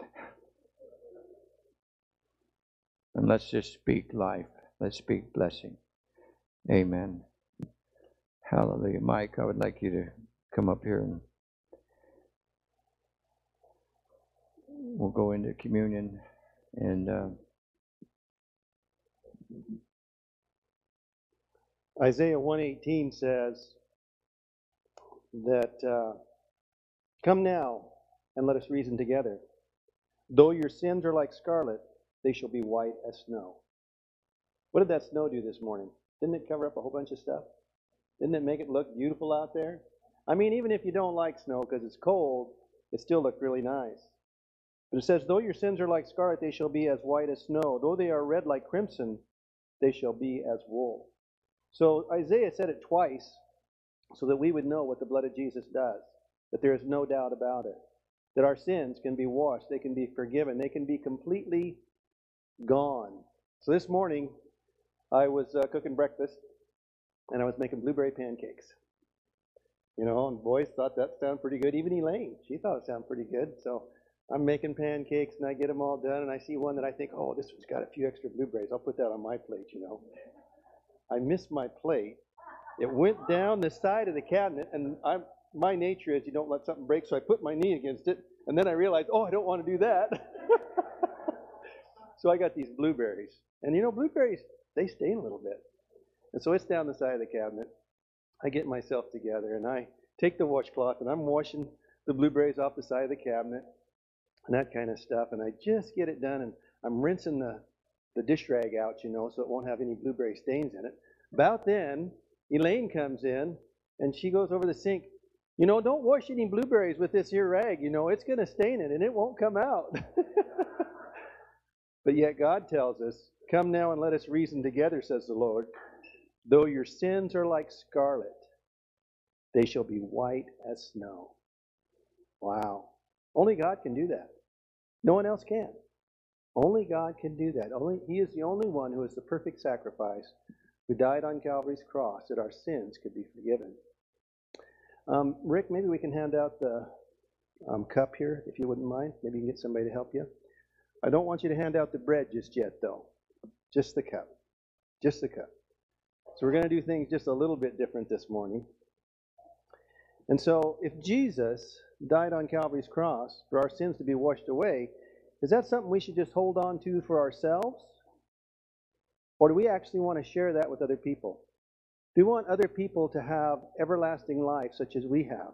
And let's just speak life. Let's speak blessing. Amen. Hallelujah. Mike, I would like you to come up here and we'll go into communion. And uh, Isaiah one eighteen says that, uh, come now and let us reason together. Though your sins are like scarlet, they shall be white as snow. What did that snow do this morning? Didn't it cover up a whole bunch of stuff? Didn't it make it look beautiful out there? I mean, even if you don't like snow because it's cold, it still looked really nice. But it says, though your sins are like scarlet, they shall be as white as snow. Though they are red like crimson, they shall be as wool. So Isaiah said it twice so that we would know what the blood of Jesus does, that there is no doubt about it, that our sins can be washed, they can be forgiven, they can be completely gone. So this morning, I was uh, cooking breakfast, and I was making blueberry pancakes. You know, and boys thought that sounded pretty good. Even Elaine, she thought it sounded pretty good. So I'm making pancakes, and I get them all done, and I see one that I think, oh, this one's got a few extra blueberries. I'll put that on my plate, you know. I missed my plate. It went down the side of the cabinet, and I'm, my nature is you don't let something break, so I put my knee against it, and then I realized, oh, I don't want to do that. So I got these blueberries. And you know, blueberries, they stain a little bit. And so it's down the side of the cabinet. I get myself together, and I take the washcloth, and I'm washing the blueberries off the side of the cabinet and that kind of stuff. And I just get it done, and I'm rinsing the, the dish rag out, you know, so it won't have any blueberry stains in it. About then, Elaine comes in, and she goes over the sink. You know, don't wash any blueberries with this here rag. You know, it's going to stain it, and it won't come out. But yet God tells us, come now and let us reason together, says the Lord. Though your sins are like scarlet, they shall be white as snow. Wow. Only God can do that. No one else can. Only God can do that. Only He is the only one who is the perfect sacrifice, who died on Calvary's cross that our sins could be forgiven. Um, Rick, maybe we can hand out the um, cup here, if you wouldn't mind. Maybe you can get somebody to help you. I don't want you to hand out the bread just yet, though. Just the cup. Just the cup. So we're going to do things just a little bit different this morning. And so if Jesus died on Calvary's cross for our sins to be washed away, is that something we should just hold on to for ourselves? Or do we actually want to share that with other people? Do we want other people to have everlasting life such as we have?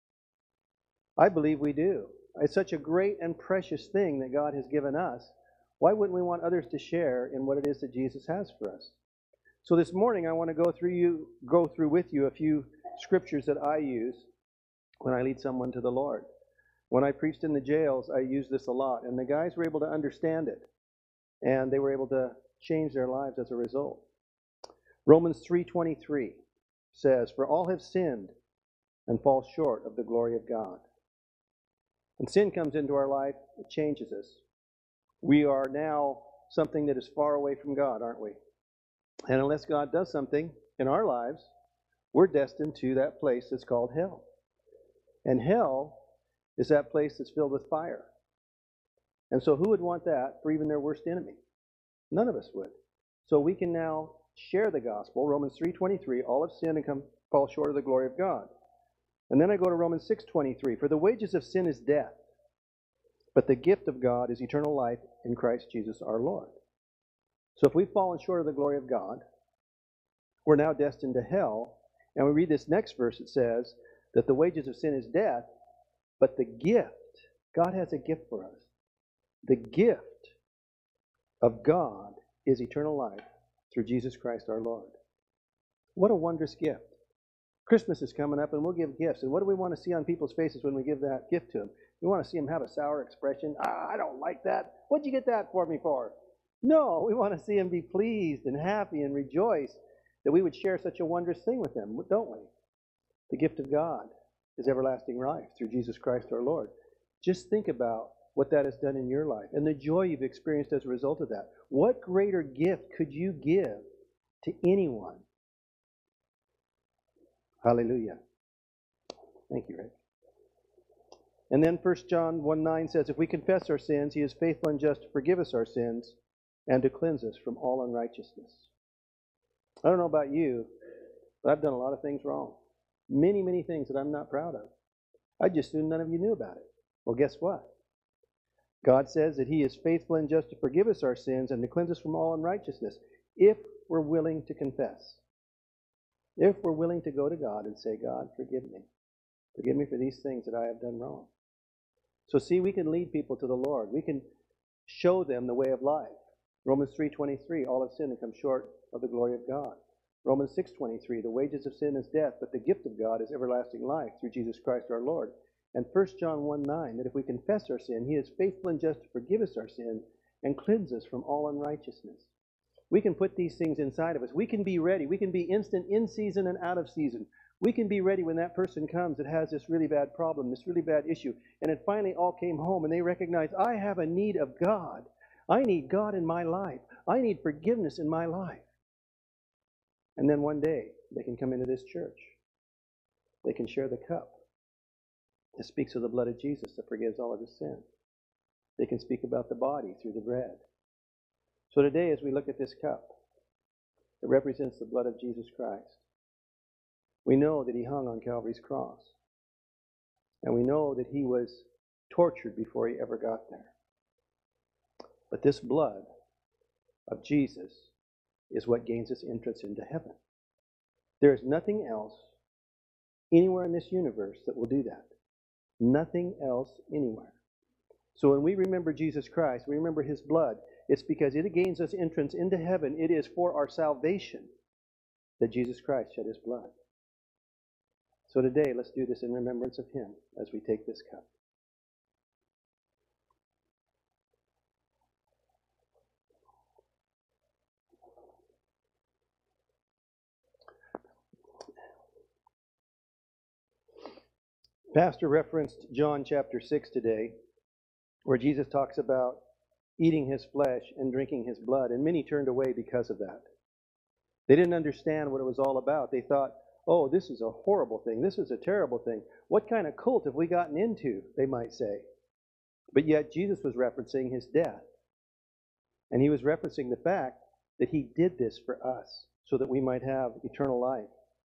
I believe we do. It's such a great and precious thing that God has given us. Why wouldn't we want others to share in what it is that Jesus has for us? So this morning I want to go through you go through with you a few scriptures that I use when I lead someone to the Lord. When I preached in the jails, I used this a lot, and the guys were able to understand it, and they were able to change their lives as a result. Romans three twenty-three says, "For all have sinned and fall short of the glory of God." When sin comes into our life, it changes us. We are now something that is far away from God, aren't we? And unless God does something in our lives, we're destined to that place that's called hell. And hell is that place that's filled with fire. And so who would want that for even their worst enemy? None of us would. So we can now share the gospel. Romans three twenty-three, all have sinned and come fall short of the glory of God. And then I go to Romans six twenty-three, "For the wages of sin is death, but the gift of God is eternal life in Christ Jesus our Lord." So if we've fallen short of the glory of God, we're now destined to hell. And we read this next verse, it says that the wages of sin is death, but the gift, God has a gift for us. The gift of God is eternal life through Jesus Christ our Lord. What a wondrous gift. Christmas is coming up and we'll give gifts. And what do we want to see on people's faces when we give that gift to them? We want to see them have a sour expression. Ah, I don't like that. What'd you get that for me for? No, we want to see them be pleased and happy and rejoice that we would share such a wondrous thing with them, don't we? The gift of God is everlasting life through Jesus Christ our Lord. Just think about what that has done in your life and the joy you've experienced as a result of that. What greater gift could you give to anyone? Hallelujah. Thank you, Rick. And then First John one nine says, "If we confess our sins, He is faithful and just to forgive us our sins and to cleanse us from all unrighteousness." I don't know about you, but I've done a lot of things wrong. Many, many things that I'm not proud of. I just assumed none of you knew about it. Well, guess what? God says that He is faithful and just to forgive us our sins and to cleanse us from all unrighteousness if we're willing to confess. If we're willing to go to God and say, "God, forgive me. Forgive me for these things that I have done wrong." So see, we can lead people to the Lord. We can show them the way of life. Romans three twenty-three, "All have sinned and come short of the glory of God." Romans six twenty-three, "The wages of sin is death, but the gift of God is everlasting life through Jesus Christ our Lord." And First John one nine, that if we confess our sin, He is faithful and just to forgive us our sin and cleanse us from all unrighteousness. We can put these things inside of us. We can be ready. We can be instant in season and out of season. We can be ready when that person comes that has this really bad problem, this really bad issue, and it finally all came home and they recognize, I have a need of God. I need God in my life. I need forgiveness in my life. And then one day, they can come into this church. They can share the cup. It speaks of the blood of Jesus that forgives all of his sins. They can speak about the body through the bread. So today, as we look at this cup, it represents the blood of Jesus Christ. We know that He hung on Calvary's cross. And we know that He was tortured before He ever got there. But this blood of Jesus is what gains us entrance into heaven. There is nothing else anywhere in this universe that will do that. Nothing else anywhere. So when we remember Jesus Christ, we remember His blood, it's because it gains us entrance into heaven. It is for our salvation that Jesus Christ shed His blood. So today, let's do this in remembrance of Him as we take this cup. Pastor referenced John chapter six today, where Jesus talks about eating his flesh and drinking his blood, and many turned away because of that. They didn't understand what it was all about. They thought, oh, this is a horrible thing. This is a terrible thing. What kind of cult have we gotten into, they might say. But yet Jesus was referencing his death. And he was referencing the fact that he did this for us so that we might have eternal life.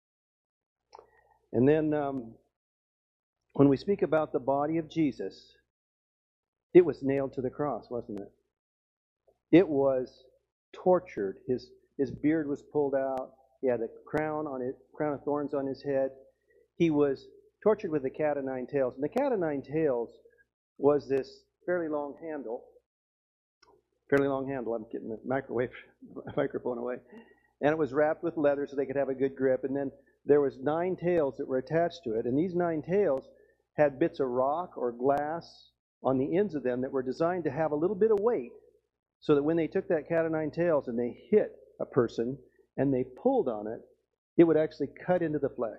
And then um, when we speak about the body of Jesus, it was nailed to the cross, wasn't it? It was tortured. His, his beard was pulled out. He had a crown on it, crown of thorns on his head. He was tortured with a cat o' nine tails. And the cat o' nine tails was this fairly long handle. Fairly long handle. I'm getting the microwave microphone away. And it was wrapped with leather so they could have a good grip. And then there was nine tails that were attached to it. And these nine tails had bits of rock or glass on the ends of them that were designed to have a little bit of weight, so that when they took that cat o' nine tails and they hit a person and they pulled on it, it would actually cut into the flesh.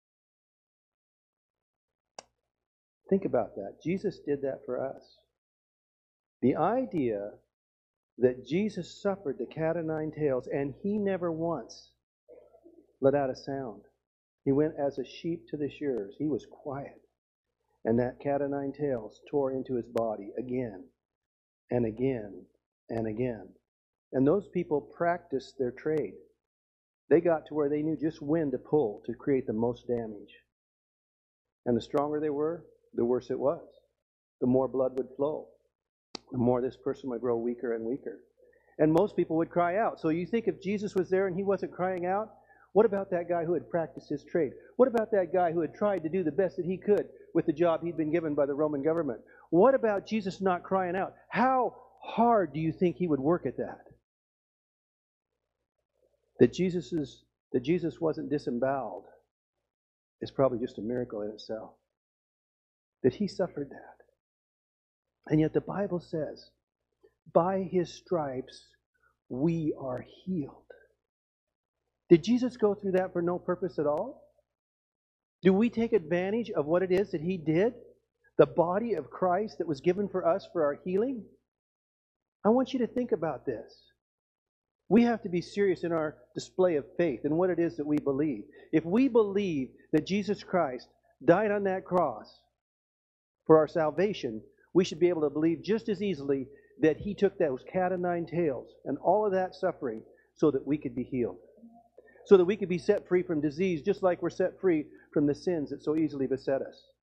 Think about that. Jesus did that for us. The idea that Jesus suffered the cat o' nine tails and he never once let out a sound. He went as a sheep to the shearers. He was quiet. And that cat o' nine tails tore into his body again and again and again. And those people practiced their trade. They got to where they knew just when to pull to create the most damage. And the stronger they were, the worse it was. The more blood would flow. The more this person would grow weaker and weaker. And most people would cry out. So you think if Jesus was there and he wasn't crying out, what about that guy who had practiced his trade? What about that guy who had tried to do the best that he could with the job he'd been given by the Roman government? What about Jesus not crying out? How hard do you think he would work at that? That Jesus's, that Jesus wasn't disemboweled is probably just a miracle in itself. That he suffered that. And yet the Bible says, by his stripes we are healed. Did Jesus go through that for no purpose at all? Do we take advantage of what it is that he did? The body of Christ that was given for us for our healing? I want you to think about this. We have to be serious in our display of faith and what it is that we believe. If we believe that Jesus Christ died on that cross for our salvation, we should be able to believe just as easily that he took those cat o' nine tails and all of that suffering so that we could be healed. So that we could be set free from disease, just like we're set free from the sins that so easily beset us.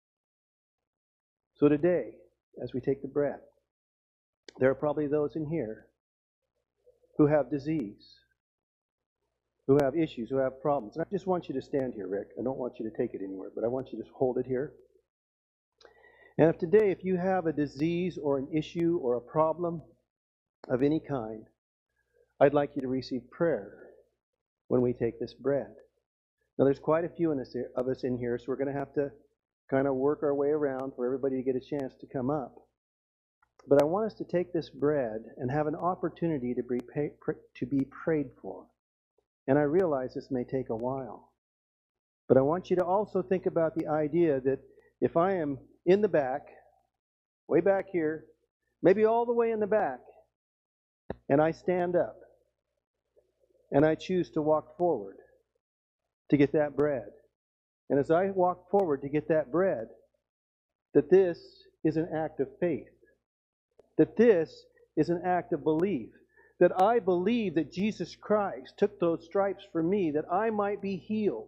So today, as we take the bread, there are probably those in here who have disease, who have issues, who have problems. And I just want you to stand here, Rick. I don't want you to take it anywhere, but I want you to hold it here. And if today, if you have a disease or an issue or a problem of any kind, I'd like you to receive prayer when we take this bread. Now, there's quite a few in us, of us in here, so we're going to have to kind of work our way around for everybody to get a chance to come up. But I want us to take this bread and have an opportunity to be, pay, to be prayed for. And I realize this may take a while. But I want you to also think about the idea that if I am in the back, way back here, maybe all the way in the back, and I stand up, and I choose to walk forward to get that bread. And as I walk forward to get that bread, that this is an act of faith. That this is an act of belief. That I believe that Jesus Christ took those stripes for me, that I might be healed.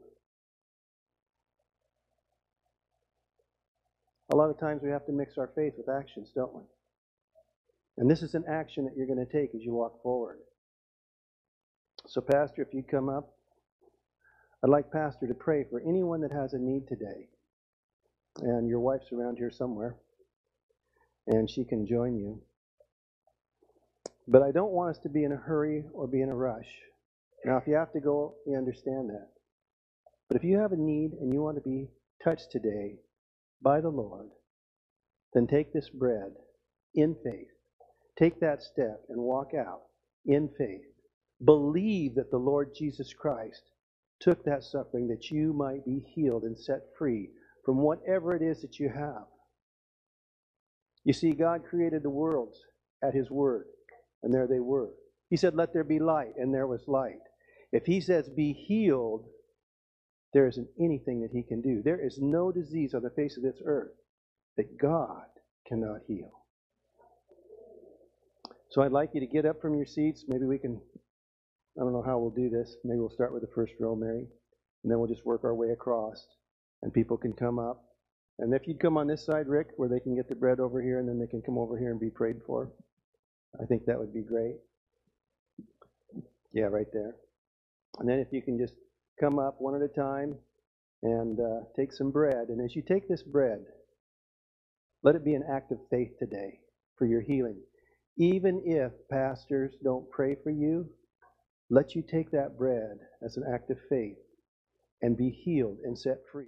A lot of times we have to mix our faith with actions, don't we? And this is an action that you're going to take as you walk forward. So, Pastor, if you'd come up, I'd like Pastor to pray for anyone that has a need today. And your wife's around here somewhere, and she can join you. But I don't want us to be in a hurry or be in a rush. Now, if you have to go, we understand that. But if you have a need and you want to be touched today by the Lord, then take this bread in faith. Take that step and walk out in faith. Believe that the Lord Jesus Christ took that suffering that you might be healed and set free from whatever it is that you have. You see, God created the worlds at His word, and there they were. He said, let there be light, and there was light. If He says, be healed, there isn't anything that He can do. There is no disease on the face of this earth that God cannot heal. So I'd like you to get up from your seats. Maybe we can, I don't know how we'll do this. Maybe we'll start with the first row, Mary, and then we'll just work our way across, and people can come up. And if you'd come on this side, Rick, where they can get the bread over here, and then they can come over here and be prayed for, I think that would be great. Yeah, right there. And then if you can just come up one at a time and uh, take some bread. And as you take this bread, let it be an act of faith today for your healing. Even if pastors don't pray for you, let you take that bread as an act of faith and be healed and set free.